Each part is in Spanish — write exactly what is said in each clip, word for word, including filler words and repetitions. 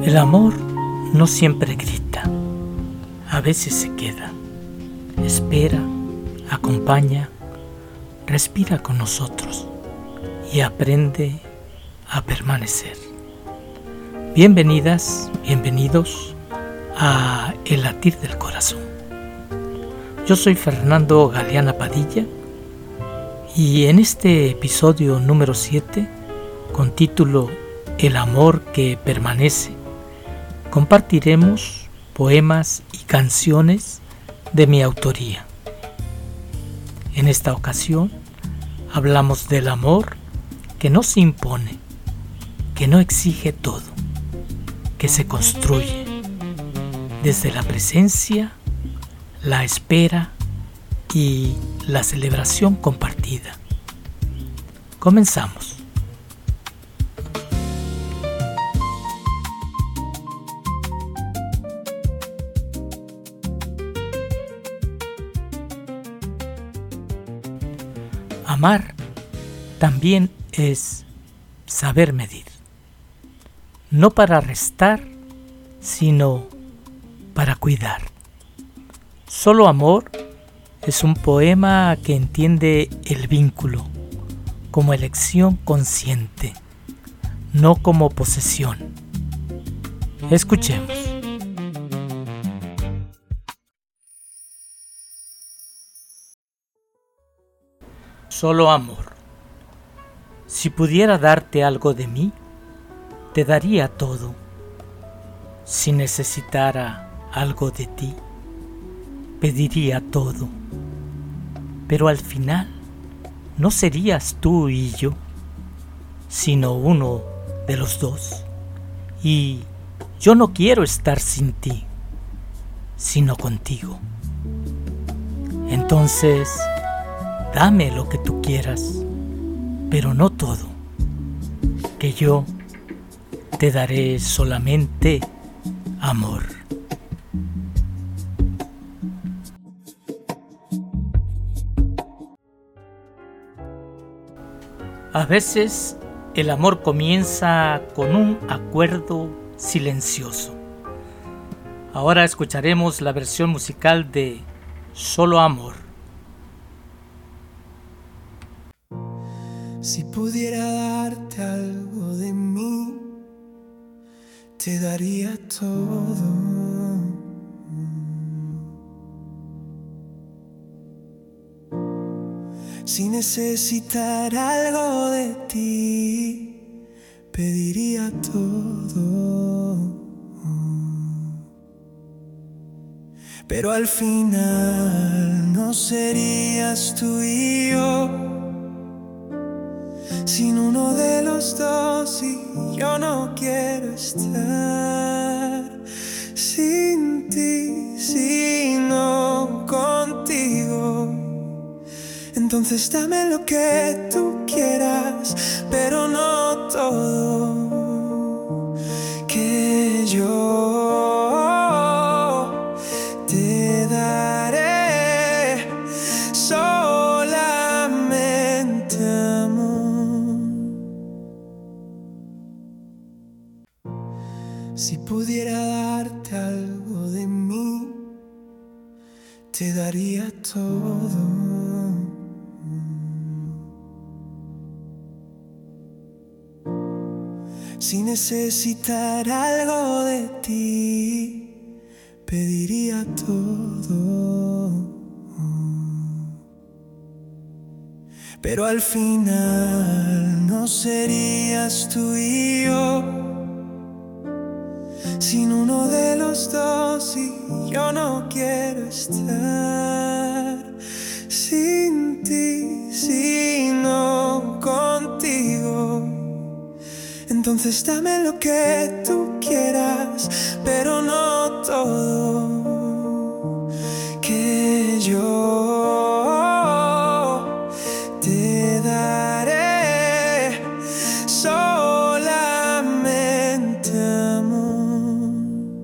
El amor no siempre grita, a veces se queda, espera, acompaña, respira con nosotros y aprende a permanecer. Bienvenidas, bienvenidos a El Latir del Corazón. Yo soy Fernando Galeana Padilla y en este episodio número siete, con título El amor que permanece, compartiremos poemas y canciones de mi autoría. En esta ocasión hablamos del amor que no se impone, que no exige todo, que se construye desde la presencia, la espera y la celebración compartida. Comenzamos. Amar también es saber medir, no para restar, sino para cuidar. Solo amor es un poema que entiende el vínculo como elección consciente, no como posesión. Escuchemos. Solo amor. Si pudiera darte algo de mí, te daría todo. Si necesitara algo de ti, pediría todo. Pero al final, no serías tú y yo, sino uno de los dos. Y yo no quiero estar sin ti, sino contigo. Entonces, dame lo que tú quieras, pero no todo, que yo te daré solamente amor. A veces el amor comienza con un acuerdo silencioso. Ahora escucharemos la versión musical de Solo Amor. Si pudiera darte algo de mí, te daría todo. Si necesitara algo de ti, pediría todo. Pero al final no serías tú y yo, sin uno de los dos, y yo no quiero estar sin ti, sino contigo. Entonces dame lo que tú quieras, pero no todo, que yo te daré solamente amor. Si pudiera darte algo de mí, te daría todo. Si necesitara algo de ti, pediría todo. Pero al final no serías tú y yo, sin uno de los dos, y yo no quiero estar sin ti, sino contigo. Entonces dame lo que tú quieras, pero no todo, que yo te daré solamente amor.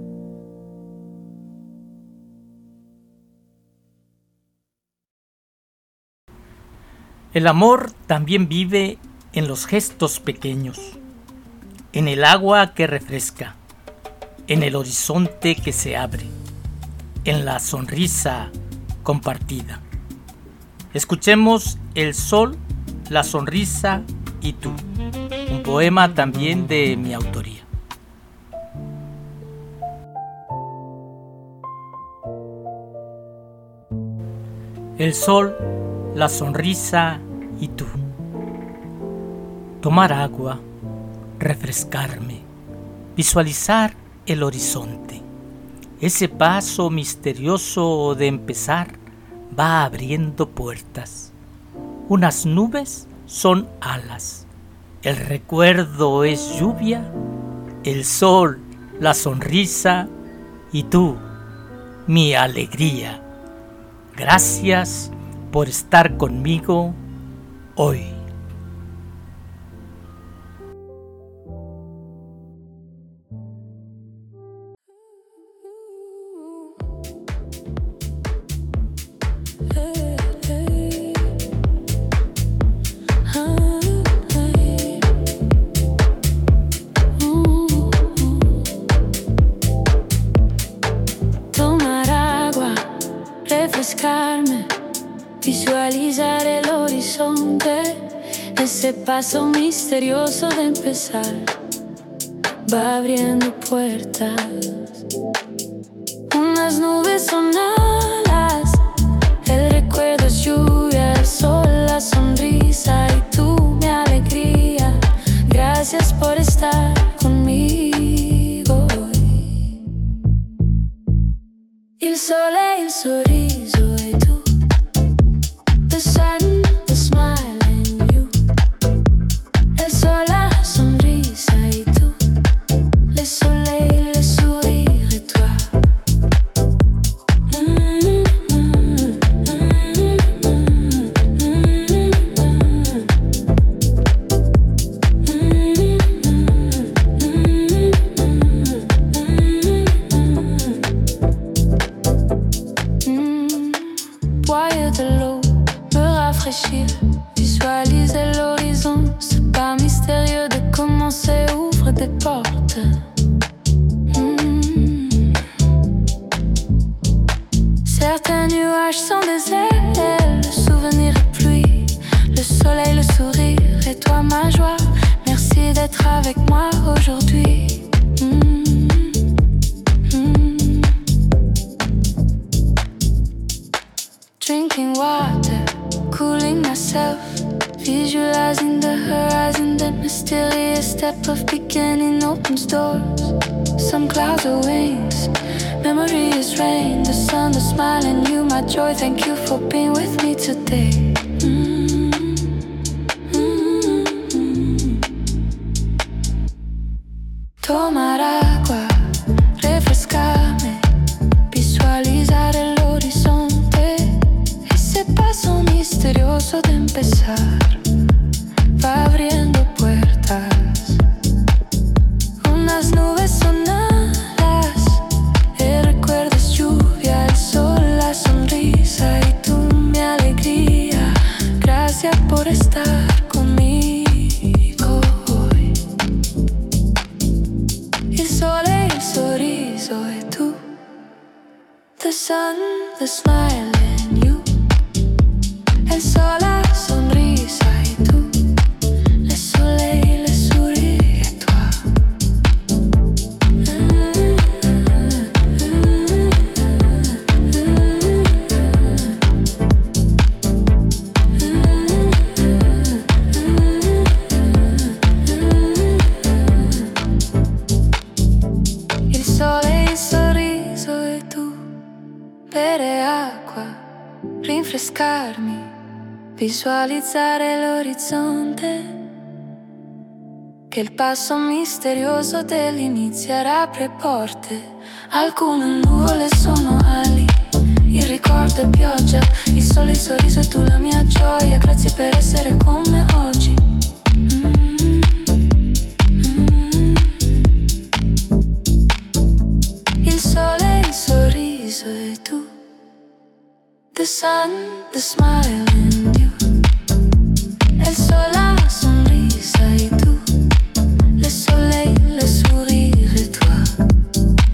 El amor también vive en los gestos pequeños, en el agua que refresca, en el horizonte que se abre, en la sonrisa compartida. Escuchemos El sol, la sonrisa y tú, un poema también de mi autoría. El sol, la sonrisa y tú. Tomar agua, refrescarme, visualizar el horizonte. Ese paso misterioso de empezar va abriendo puertas. Unas nubes son alas. El recuerdo es lluvia. El sol, la sonrisa y tú, mi alegría. Gracias por estar conmigo hoy. Visualizar el horizonte, ese paso misterioso de empezar, va abriendo puertas. Unas nubes son alas, el recuerdo es lluvia, el sol, la sonrisa y tú, mi alegría. Gracias por estar conmigo hoy. Il sole, il sorriso e tu. The sun, the smile and you. El sol, la sonrisa y tú. Le soleil, le sourire et toi. Mm-hmm. Visualiser l'horizon, c'est pas mystérieux de commencer, ouvre des portes. Mmh. Certains nuages sont des ailes, le souvenir et pluie, le soleil, le sourire et toi ma joie. Merci d'être avec moi aujourd'hui. Mmh. Mmh. Drinking water, cooling myself, visualizing the horizon, that mysterious step of beginning opens doors. Some clouds are wings, memory is rain, the sun, the smile and you, my joy. Thank you for being with me today. Mm-hmm. Mm-hmm. Tomar agua, refrescarme, visualizar el horizonte, ese paso misterioso de empezar, va abriendo puertas. Unas nubes son alas, el recuerdo es lluvia, el sol, la sonrisa y tú, mi alegría. Gracias por estar conmigo hoy. Il sole, il sorriso e tu. The sun, the smile and you. El sol, la sonrisa y tú. Le soleil, le sourire et toi. Il sole, il sorriso e tu. Bere acqua, rinfrescarmi, visualizzare l'orizzonte, che il passo misterioso dell'inizio apre porte. Alcune nuvole sono ali, il ricordo è pioggia, il sole, il sorriso e tu la mia gioia. Grazie per essere con me oggi. Mm-hmm. Mm-hmm. Il sole, il sorriso e tu. The sun, the smile and you. El sol, la sonrisa y tú. Le soleil, le sourire et toi.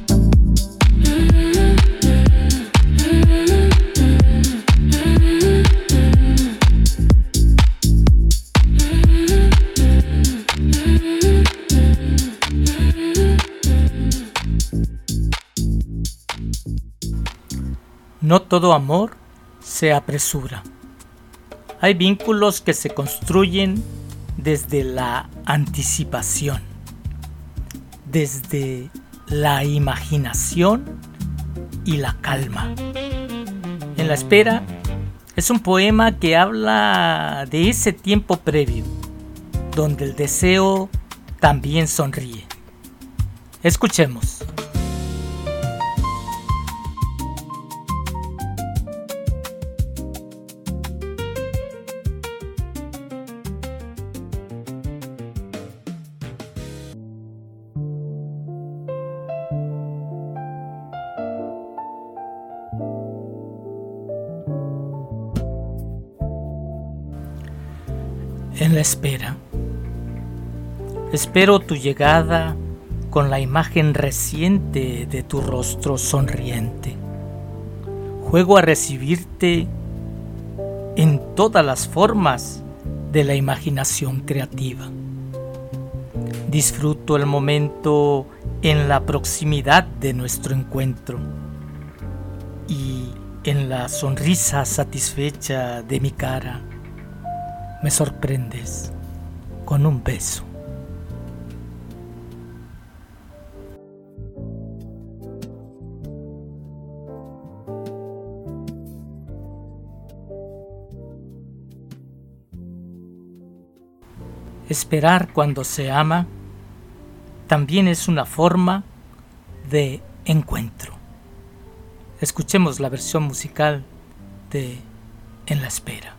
No todo amor se apresura. Hay vínculos que se construyen desde la anticipación, desde la imaginación y la calma. En la espera es un poema que habla de ese tiempo previo, donde el deseo también sonríe. Escuchemos. En la espera, espero tu llegada con la imagen reciente de tu rostro sonriente. Juego a recibirte en todas las formas de la imaginación creativa. Disfruto el momento en la proximidad de nuestro encuentro y en la sonrisa satisfecha de mi cara. Me sorprendes con un beso. Esperar cuando se ama también es una forma de encuentro. Escuchemos la versión musical de En la espera.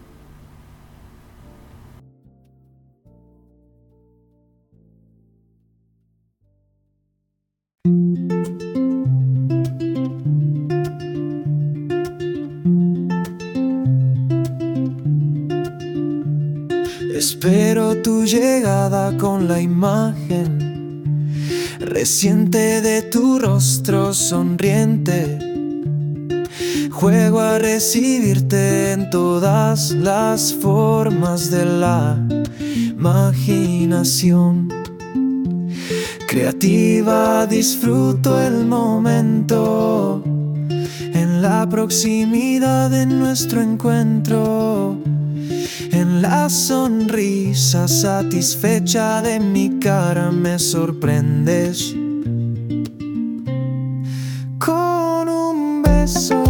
Espero tu llegada con la imagen reciente de tu rostro sonriente. Juego a recibirte en todas las formas de la imaginación creativa. Disfruto el momento en la proximidad de nuestro encuentro, en la sonrisa satisfecha de mi cara. Me sorprendes con un beso.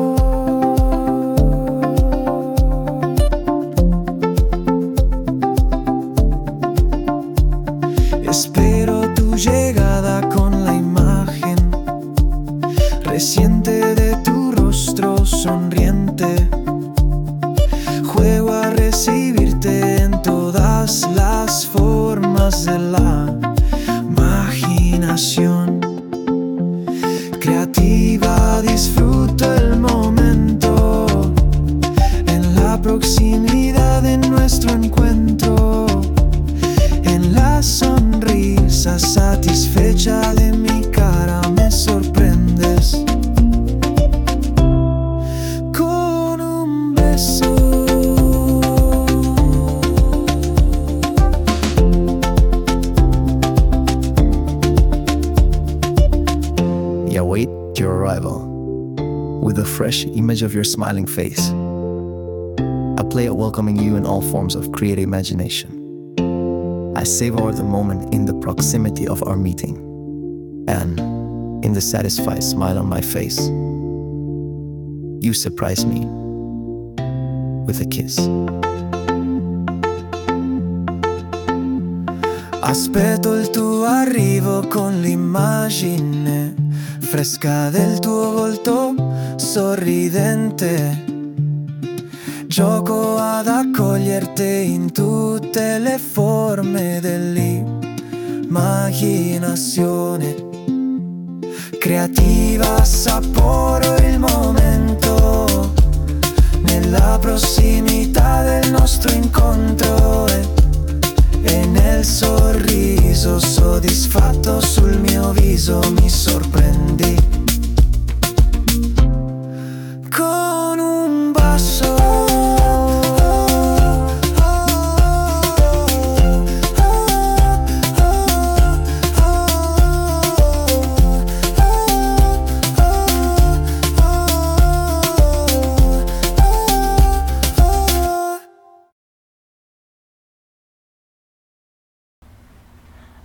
Espero tu llegada con la imagen reciente de tu rostro sonriente. Juego a recibirte en todas las formas de la imaginación creativa. Disfruto el momento en la proximidad de nuestro encuentro, en la sonrisa satisfecha de mi cara. Me sorprendes con un beso. Await your arrival with a fresh image of your smiling face. I play at welcoming you in all forms of creative imagination. I savor the moment in the proximity of our meeting and in the satisfied smile on my face. You surprise me with a kiss. Aspetto il tuo arrivo con l'immagine fresca del tuo volto sorridente. Gioco ad accoglierti in tutte le forme dell'immaginazione creativa. Assaporo il momento nella prossimità del nostro incontro e, e nel sorriso soddisfatto sul mio viso mi sorprendi con un bacio.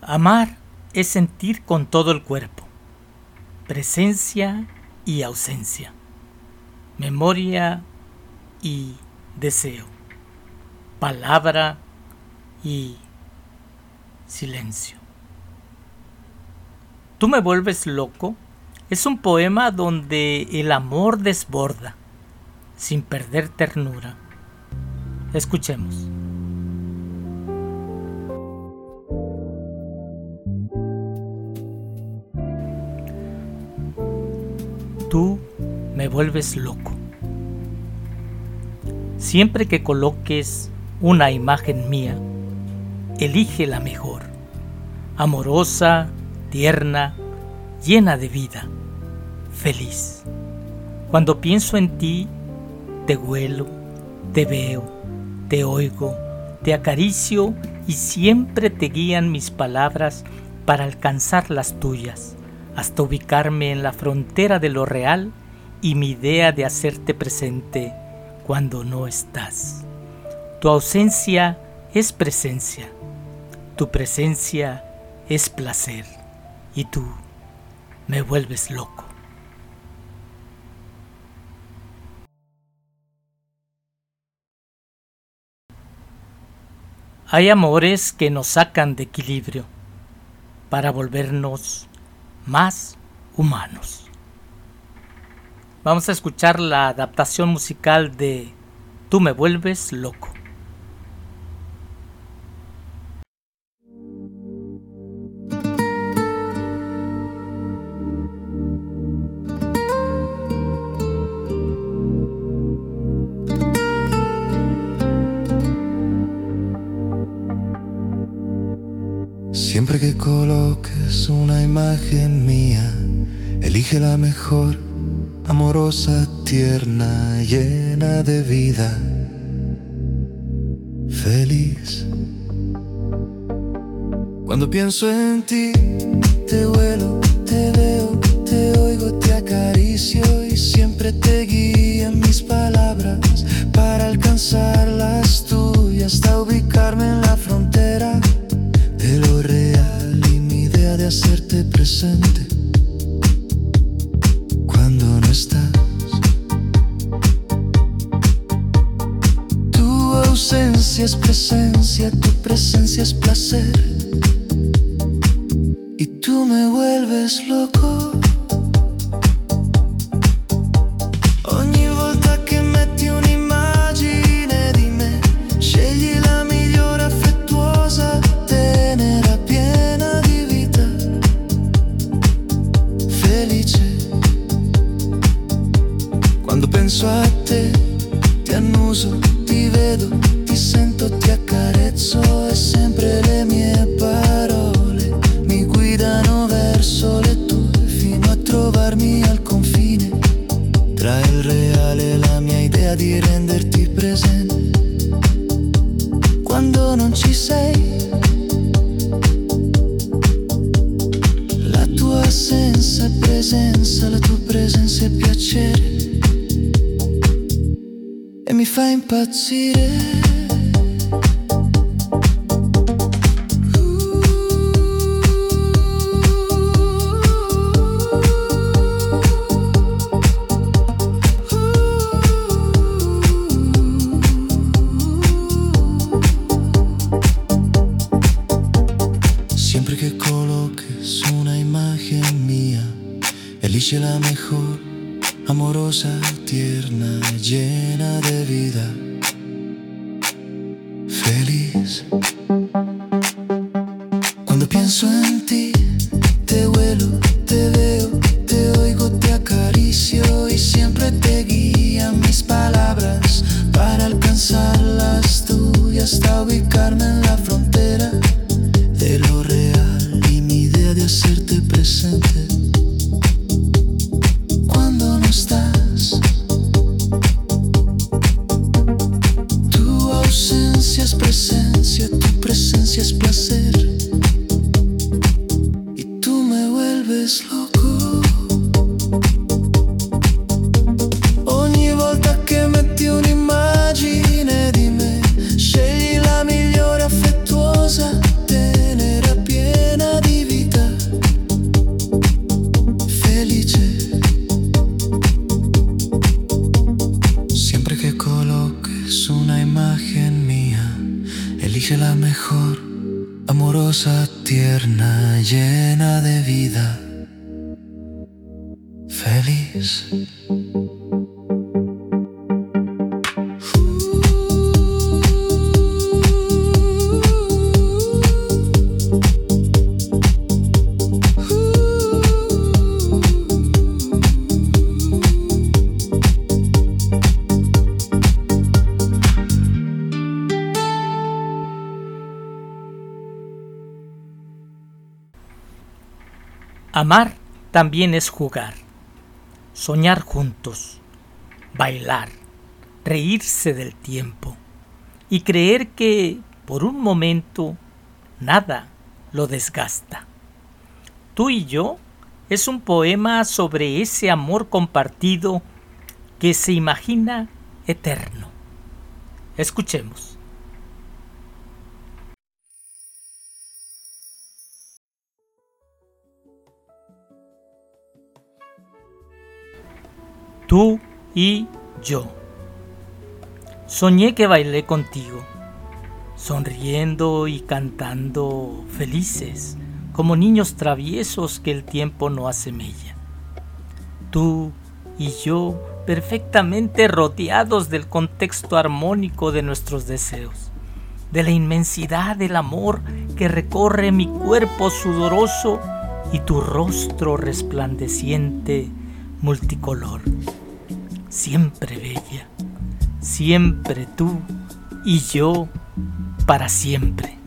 Amar es sentir con todo el cuerpo, presencia y ausencia, memoria y deseo, palabra y silencio. Tú me vuelves loco es un poema donde el amor desborda, sin perder ternura. Escuchemos. Tú me vuelves loco. Siempre que coloques una imagen mía, elige la mejor, amorosa, tierna, llena de vida, feliz. Cuando pienso en ti, te huelo, te veo, te oigo, te acaricio y siempre te guían mis palabras para alcanzar las tuyas, hasta ubicarme en la frontera de lo real y mi idea de hacerte presente cuando no estás. Tu ausencia es presencia, tu presencia es placer y tú me vuelves loco. Hay amores que nos sacan de equilibrio para volvernos más humanos. Vamos a escuchar la adaptación musical de Tú me vuelves loco. Siempre que coloques una imagen mía, elige la mejor, amorosa, tierna, llena de vida, feliz. Cuando pienso en ti, te huelo, te veo, te oigo, te acaricio y siempre te guían mis palabras para alcanzar las tuyas, hasta ubicarme en la frontera de lo real y mi idea de hacerte presente cuando no estás. Tu ausencia es presencia, tu presencia es placer y tú me vuelves loco. Ogni volta che metti un'immagine di me, scegli la migliore, affettuosa, tenera, piena di vita, felice. Quando penso a te, ti annuso, ti vedo, ti sento, ti accarezzo e sempre le mie parole mi guidano verso le tue fino a trovarmi al confine tra il reale e la mia idea di renderti presente quando non ci sei. La tua assenza è presenza, la tua presenza è piacere e mi fa impazzire. Siempre que coloques una imagen mía, elige la mejor, amorosa, tierna, llena de vida, feliz. Cuando pienso en ti, te huelo, te veo, te oigo, te acaricio y siempre te guían mis palabras para alcanzar las tuyas, hasta ubicarme en la frontera de lo real y mi idea de hacerte presente cuando no estás. Tu ausencia es presencia, tu presencia es placer y tú me vuelves loco. Ogni volta che metti un'immagine di me, scegli la migliore, affettuosa, tenera, piena amorosa, tierna, llena de vida, feliz. Amar también es jugar, soñar juntos, bailar, reírse del tiempo y creer que por un momento nada lo desgasta. Tú y yo es un poema sobre ese amor compartido que se imagina eterno. Escuchemos. Tú y yo. Soñé que bailé contigo, sonriendo y cantando felices, como niños traviesos que el tiempo no asemella. Tú y yo perfectamente rodeados del contexto armónico de nuestros deseos, de la inmensidad del amor que recorre mi cuerpo sudoroso y tu rostro resplandeciente multicolor. Siempre bella, siempre tú y yo para siempre.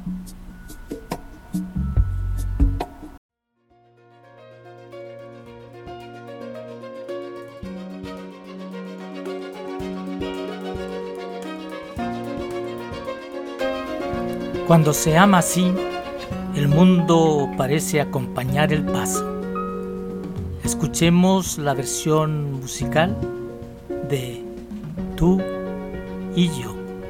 Cuando se ama así, el mundo parece acompañar el paso. Escuchemos la versión musical de Tú y yo.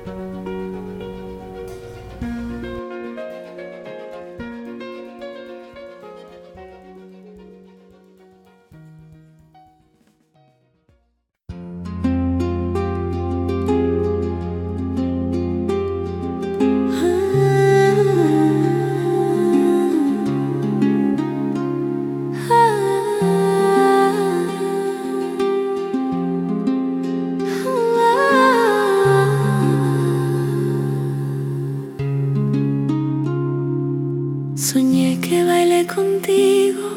Soñé que bailé contigo,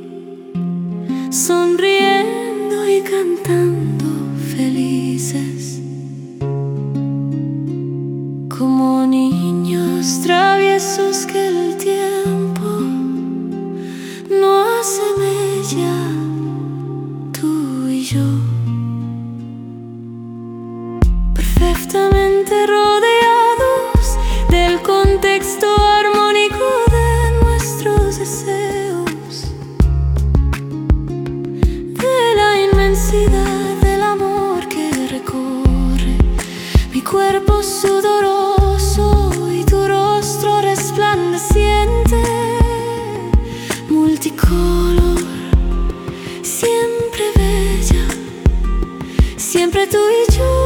sonriendo y cantando felices, como niños traviesos que el tiempo no asemella, tú y yo, perfectamente rodeados del contexto armónico deseos, de la inmensidad del amor que recorre mi cuerpo sudoroso y tu rostro resplandeciente multicolor, siempre bella, siempre tú y yo.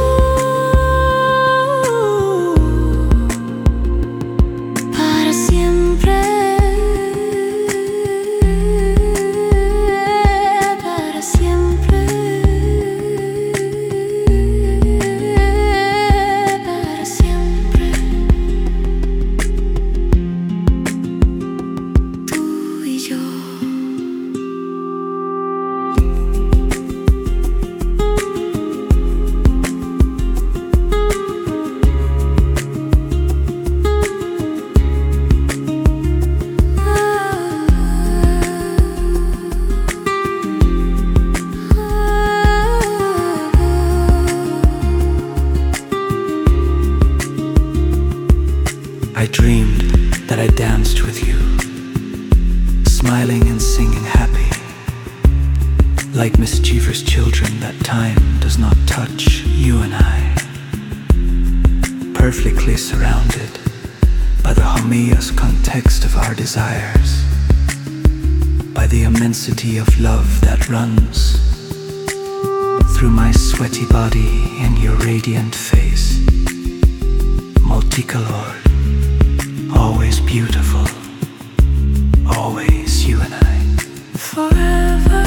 I dreamed that I danced with you, smiling and singing happy, like mischievous children that time does not touch you and I, perfectly surrounded by the homogeneous context of our desires, by the immensity of love that runs through my sweaty body and your radiant face, multicolor, always beautiful, always you and I. Forever,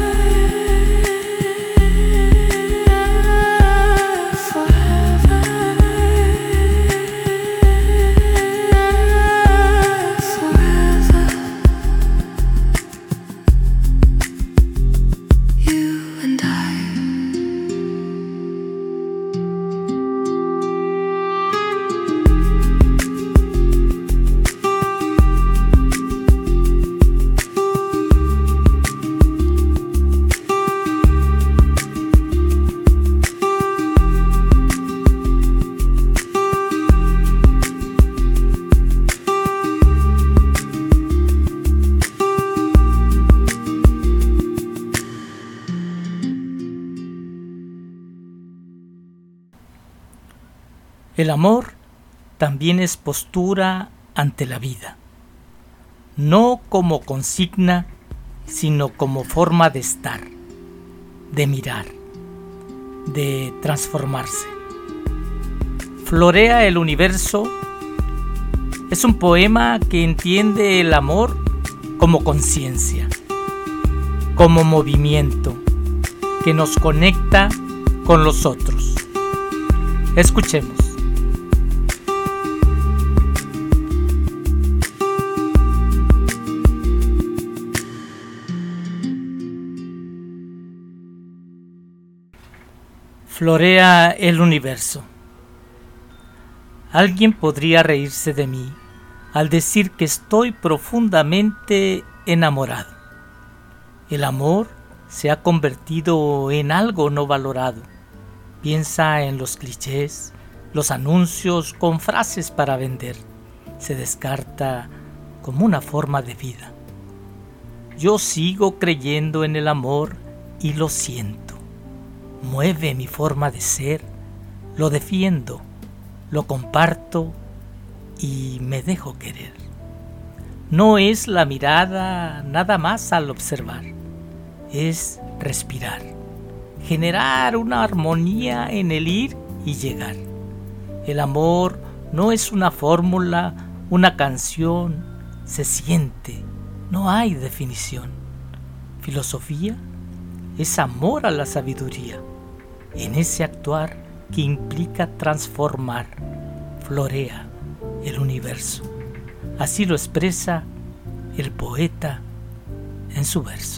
forever, forever, you and I. El amor también es postura ante la vida, no como consigna, sino como forma de estar, de mirar, de transformarse. Florea el universo es un poema que entiende el amor como conciencia, como movimiento que nos conecta con los otros. Escuchemos. Florea el universo. Alguien podría reírse de mí al decir que estoy profundamente enamorado. El amor se ha convertido en algo no valorado. Piensa en los clichés, los anuncios con frases para vender. Se descarta como una forma de vida. Yo sigo creyendo en el amor y lo siento. Mueve mi forma de ser, lo defiendo, lo comparto y me dejo querer. No es la mirada nada más al observar, es respirar, generar una armonía en el ir y llegar. El amor no es una fórmula, una canción, se siente, no hay definición. Filosofía es amor a la sabiduría. En ese actuar que implica transformar, florea el universo. Así lo expresa el poeta en su verso.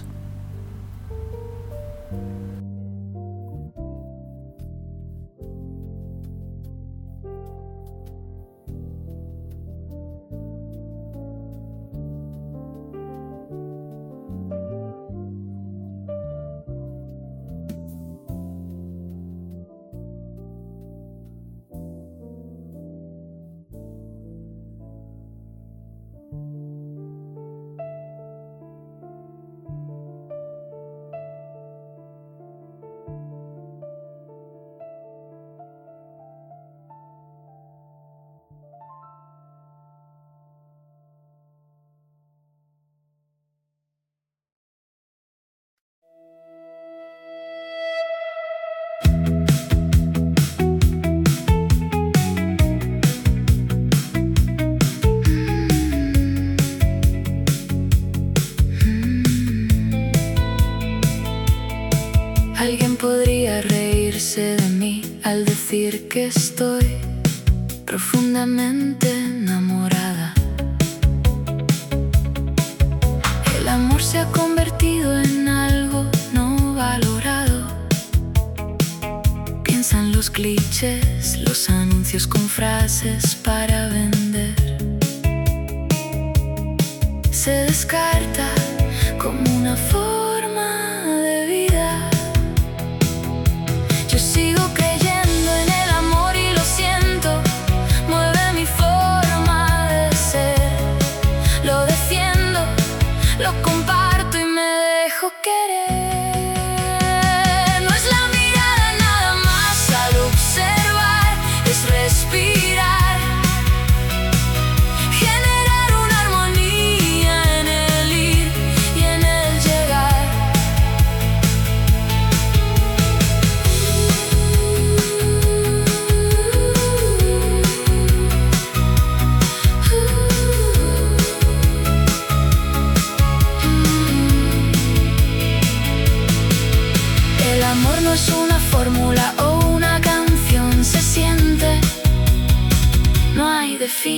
Alguien podría reírse de mí al decir que estoy profundamente enamorada. El amor se ha convertido en algo no valorado. Piensa en los clichés, los anuncios con frases para vender. Se descarta como una forma de vida. Yo sigo creyendo en el amor y lo siento. Mueve mi forma de ser. Lo defiendo, lo comparto y me dejo querer. No es la mirada nada más al observar, es respirar, generar una armonía en el ir y en el llegar. Uh, uh, uh.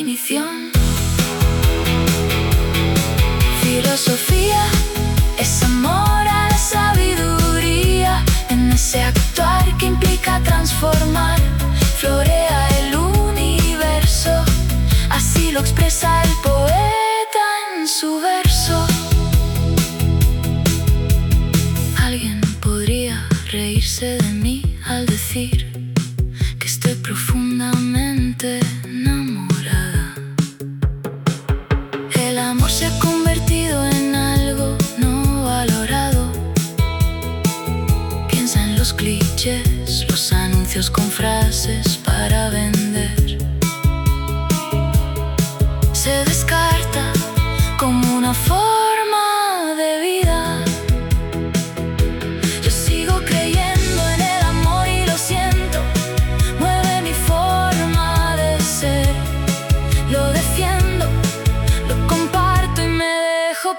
definición. Filosofía es amor a la sabiduría, en ese actuar que implica transformar. Florea el universo, así lo expresa el poeta en su verso. Alguien podría reírse de mí al decir que estoy profundamente enamorada. El amor se ha convertido en algo no valorado. Piensa en los clichés, los anuncios con frases para vender. Se descarta como una forma de vida. Yo sigo creyendo en el amor y lo siento, mueve mi forma de ser. Lo defiendo, lo comparto y me dejo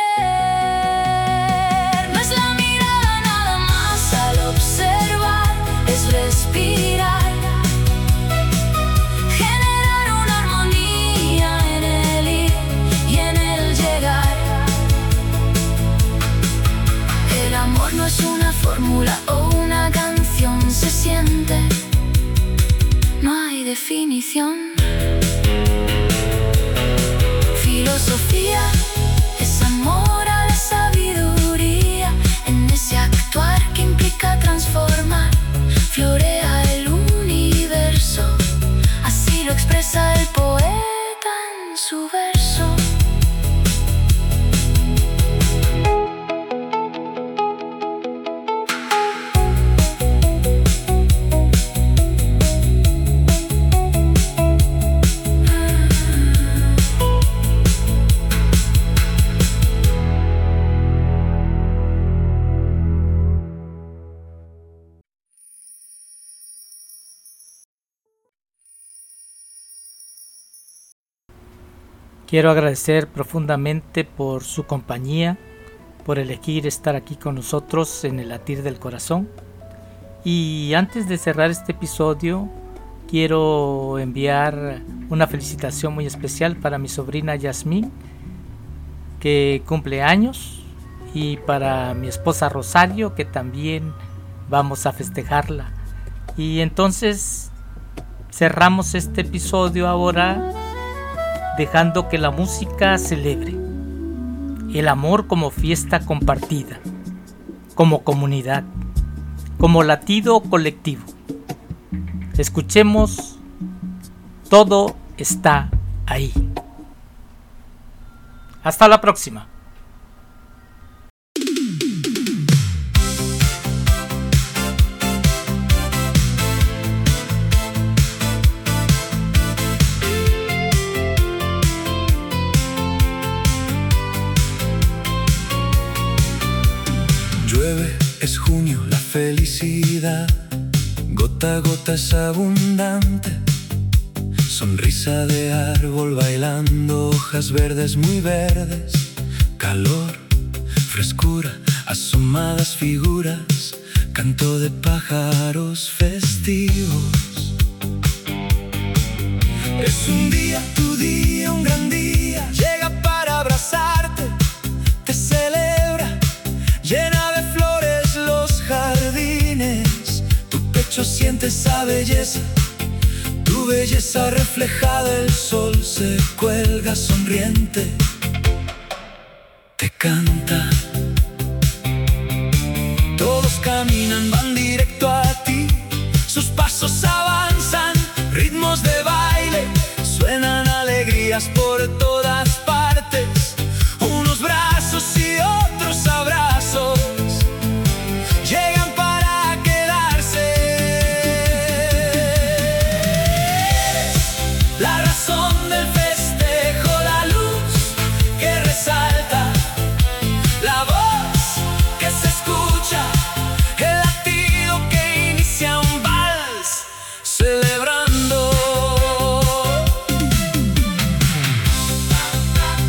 querer. No es la mirada nada más al observar, es respirar, generar una armonía en el ir y en el llegar. El amor no es una fórmula o una canción, se siente, no hay definición. Filosofía es amor a la sabiduría, en ese actuar que implica transformar. Florea el universo, así lo expresa el poeta en su verso. Quiero agradecer profundamente por su compañía, por elegir estar aquí con nosotros en el latir del corazón. Y antes de cerrar este episodio, quiero enviar una felicitación muy especial para mi sobrina Yasmín, que cumple años, y para mi esposa Rosario, que también vamos a festejarla. Y entonces cerramos este episodio ahora dejando que la música celebre el amor como fiesta compartida, como comunidad, como latido colectivo. Escuchemos Todo está ahí. Hasta la próxima. Es junio, la felicidad, gota a gota es abundante. Sonrisa de árbol bailando, hojas verdes muy verdes. Calor, frescura, asomadas figuras, canto de pájaros festivos. Es un día, tu día, un gran día. Llega para abrazarte, te celebra, llena de flores los jardines. Tu pecho siente esa belleza, tu belleza reflejada, el sol se cuelga sonriente, te canta. Todos caminan, van directo a ti, sus pasos avanzan, ritmos de baile, suenan alegrías por todas partes. Unos brazos y otros abrazos llegan para quedarse. La razón del festejo, la luz que resalta, la voz que se escucha, el latido que inicia un vals, celebrando.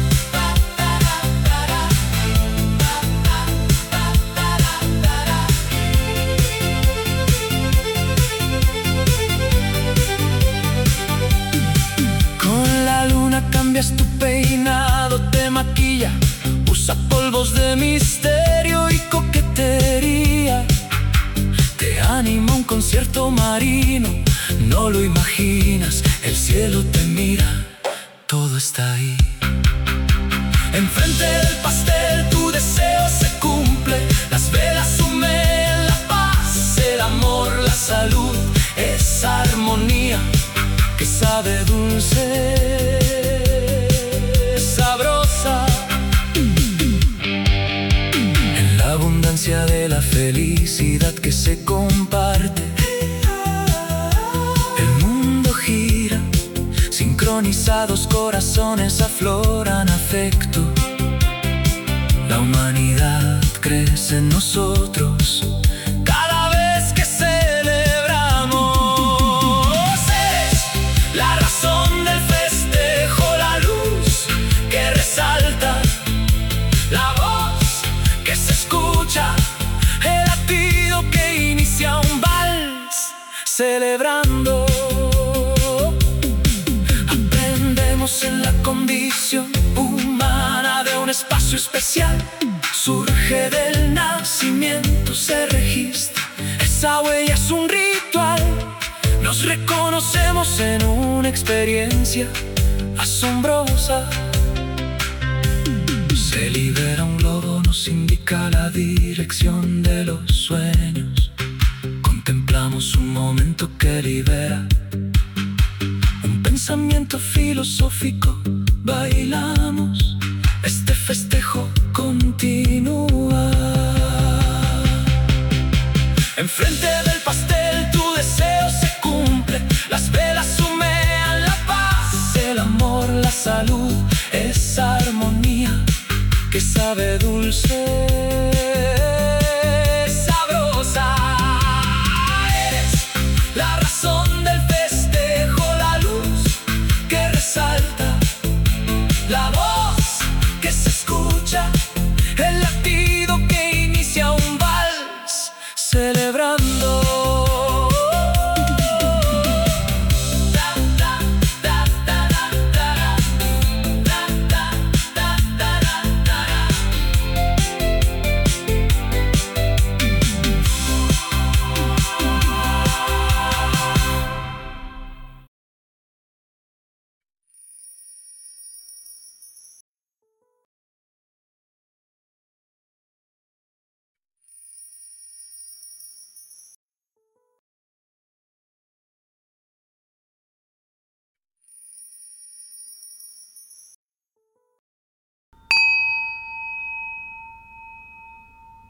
misterio y coquetería. Te anima un concierto marino, no lo imaginas, el cielo te mira, todo está ahí. Enfrente del pastel tu deseo se cumple, las velas humean la paz, el amor, la salud, esa armonía que sabe dulce, sabrosa. En la abundancia de la felicidad que se comparte, el mundo gira, sincronizados corazones afloran afecto. La humanidad crece en nosotros cada vez que celebramos. Eres la razón del festejo, la luz que resalta, la voz que se escucha, el latido que inicia un vals celebrando. Aprendemos en la condición humana de un espacio especial. Surge del nacimiento, se registra, esa huella es un ritual. Nos reconocemos en una experiencia asombrosa. Se libera un globo, nos indica la dirección de los sueños. Contemplamos un momento que libera un pensamiento filosófico. Bailamos, este festejo continúa. Enfrente del pastel tu deseo se cumple, las velas humean la paz, el amor, la salud, esa armonía que sabe dulce, sabrosa. Eres la razón del festejo, la luz que resalta, la voz